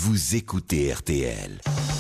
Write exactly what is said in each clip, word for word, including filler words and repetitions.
vous écoutez R T L.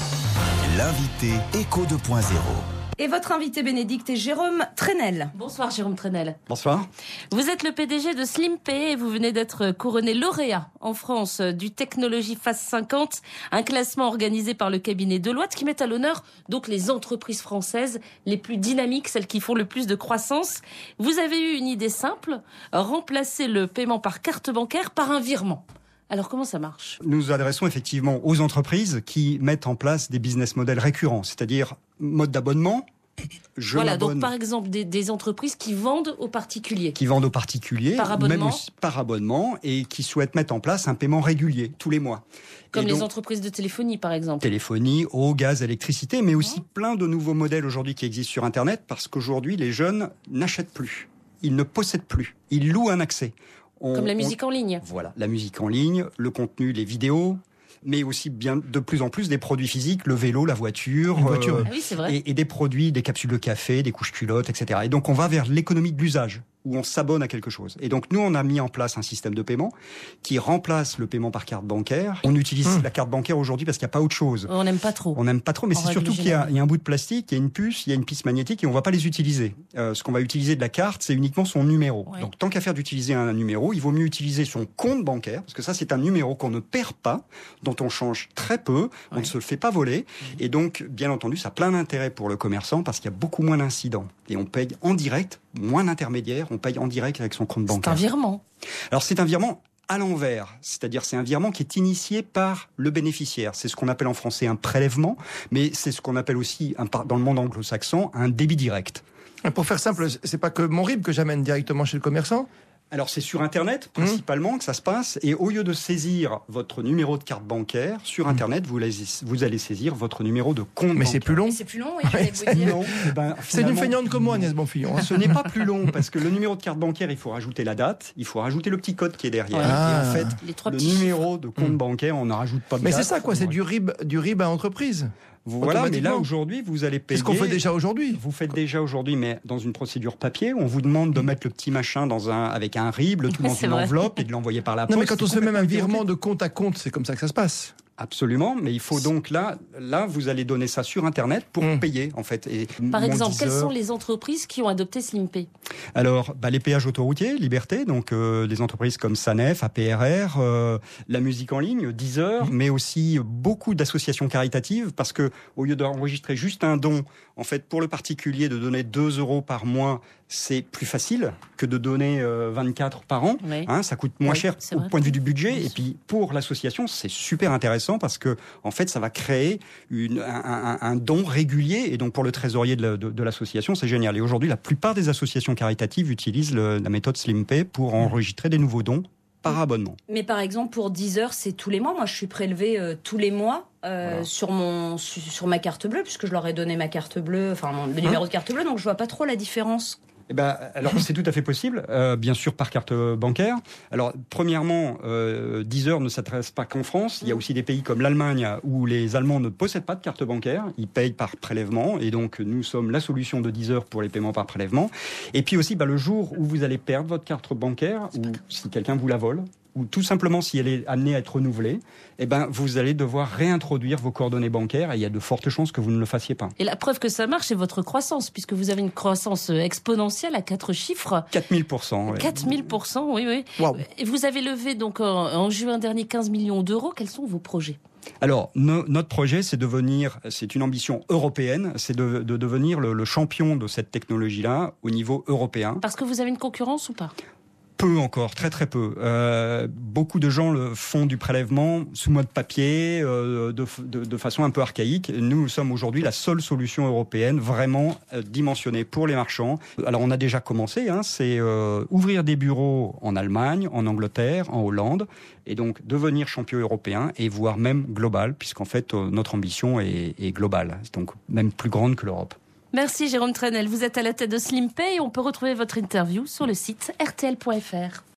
L'invité Éco deux point zéro. Et votre invité Bénédicte est Jérôme Trenel. Bonsoir Jérôme Trenel. Bonsoir. Vous êtes le P D G de SlimPay et vous venez d'être couronné lauréat en France du Technology Fast cinquante, un classement organisé par le cabinet Deloitte qui met à l'honneur donc les entreprises françaises les plus dynamiques, celles qui font le plus de croissance. Vous avez eu une idée simple, remplacer le paiement par carte bancaire par un virement. Alors comment ça marche ? Nous nous adressons effectivement aux entreprises qui mettent en place des business models récurrents, c'est-à-dire mode d'abonnement. Je voilà, m'abonne, donc par exemple des, des entreprises qui vendent aux particuliers. Qui vendent aux particuliers, par abonnement. même aussi par abonnement, et qui souhaitent mettre en place un paiement régulier, tous les mois. Comme et les donc, entreprises de téléphonie par exemple. Téléphonie, eau, gaz, électricité, mais aussi Mmh. plein de nouveaux modèles aujourd'hui qui existent sur Internet, parce qu'aujourd'hui les jeunes n'achètent plus, ils ne possèdent plus, ils louent un accès. On, Comme la on, musique en ligne. Voilà, la musique en ligne, le contenu, les vidéos, mais aussi bien de plus en plus des produits physiques, le vélo, la voiture, Une voiture. euh, Ah oui, c'est vrai. et, et des produits, des capsules de café, des couches culottes, et cetera. Et donc on va vers l'économie de l'usage, où on s'abonne à quelque chose. Et donc nous, on a mis en place un système de paiement qui remplace le paiement par carte bancaire. On utilise mmh. la carte bancaire aujourd'hui parce qu'il n'y a pas autre chose. On n'aime pas trop. On n'aime pas trop, mais En c'est surtout qu'il y a, il y a un bout de plastique, il y a une puce, il y a une piste magnétique et on ne va pas les utiliser. Euh, ce qu'on va utiliser de la carte, c'est uniquement son numéro. Ouais. Donc tant qu'à faire d'utiliser un numéro, il vaut mieux utiliser son compte bancaire, parce que ça, c'est un numéro qu'on ne perd pas, dont on change très peu, on ouais. ne se le fait pas voler. Mmh. Et donc, bien entendu, ça a plein d'intérêt pour le commerçant parce qu'il y a beaucoup moins d'incidents. Et on paye en direct, moins d'intermédiaires, on paye en direct avec son compte bancaire. C'est un virement. Alors c'est un virement à l'envers, c'est-à-dire c'est un virement qui est initié par le bénéficiaire. C'est ce qu'on appelle en français un prélèvement, mais c'est ce qu'on appelle aussi un, dans le monde anglo-saxon un débit direct. Pour faire simple, c'est pas que mon R I B que j'amène directement chez le commerçant ? Alors c'est sur Internet principalement mmh. que ça se passe, et au lieu de saisir votre numéro de carte bancaire sur Internet, mmh. vous, allez, vous allez saisir votre numéro de compte Mais bancaire. c'est plus long. Mais c'est plus long, oui, je vais vous dire. Non, eh ben, c'est une feignante comme moi, Agnès Bonfillon. Hein. Ce n'est pas plus long, parce que le numéro de carte bancaire, il faut rajouter la date, il faut rajouter le petit code qui est derrière. Ouais. Ah. Et en fait, Les le numéro de compte mmh. bancaire, on ne rajoute pas de Mais date. c'est ça quoi, c'est du R I B, du R I B à entreprise. Voilà, mais là aujourd'hui, vous allez payer. C'est ce qu'on fait déjà aujourd'hui. Vous faites déjà aujourd'hui, mais dans une procédure papier, on vous demande de mettre le petit machin dans un, avec un R I B, le tout dans une vrai. enveloppe et de l'envoyer par la poste. Non, mais quand on se fait même un virement de compte à compte, c'est comme ça que ça se passe. Absolument, mais il faut donc là, là, vous allez donner ça sur Internet pour mmh. payer en fait. Et par exemple, quelles sont les entreprises qui ont adopté SlimPay ? Alors, bah, les péages autoroutiers, Liberté, donc euh, des entreprises comme Sanef, A P R R, euh, la musique en ligne, Deezer, mmh. mais aussi beaucoup d'associations caritatives, parce que au lieu d'enregistrer juste un don, en fait, pour le particulier, de donner deux euros par mois, c'est plus facile que de donner euh, vingt-quatre par an. Oui. Hein, ça coûte moins oui, cher au point de vue du budget. Oui. Et puis pour l'association, c'est super intéressant parce que en fait, ça va créer une, un, un, un don régulier. Et donc pour le trésorier de, la, de, de l'association, c'est génial. Et aujourd'hui, la plupart des associations caritatives utilisent le, la méthode SlimPay pour enregistrer des nouveaux dons par abonnement. Mais par exemple, pour Deezer, c'est tous les mois. Moi, je suis prélevée euh, tous les mois euh, voilà. sur, mon, sur, sur ma carte bleue, puisque je leur ai donné ma carte bleue, enfin mon, le numéro hein de carte bleue, donc je vois pas trop la différence. Eh ben, alors c'est tout à fait possible, euh, bien sûr par carte bancaire. Alors premièrement, euh, Deezer ne s'adresse pas qu'en France. Il y a aussi des pays comme l'Allemagne où les Allemands ne possèdent pas de carte bancaire. Ils payent par prélèvement et donc nous sommes la solution de Deezer pour les paiements par prélèvement. Et puis aussi, bah, le jour où vous allez perdre votre carte bancaire ou si quelqu'un vous la vole, ou tout simplement si elle est amenée à être renouvelée, eh ben, vous allez devoir réintroduire vos coordonnées bancaires et il y a de fortes chances que vous ne le fassiez pas. Et la preuve que ça marche, c'est votre croissance, puisque vous avez une croissance exponentielle à quatre chiffres. quatre mille pour cent. Oui. quatre mille pour cent, oui, oui. Wow. Et vous avez levé donc en, en juin dernier quinze millions d'euros. Quels sont vos projets ? Alors, no, notre projet, c'est de devenir, c'est une ambition européenne, c'est de, de devenir le, le champion de cette technologie-là au niveau européen. Parce que vous avez une concurrence ou pas ? Peu encore, très très peu. Euh, beaucoup de gens le font du prélèvement sous mode papier, euh, de, de, de façon un peu archaïque. Nous, nous sommes aujourd'hui la seule solution européenne vraiment euh, dimensionnée pour les marchands. Alors, on a déjà commencé, hein, c'est euh, ouvrir des bureaux en Allemagne, en Angleterre, en Hollande, et donc devenir champion européen et voire même global, puisqu'en fait, euh, notre ambition est, est globale, donc même plus grande que l'Europe. Merci Jérôme Trenel, vous êtes à la tête de SlimPay et on peut retrouver votre interview sur le site r t l point f r.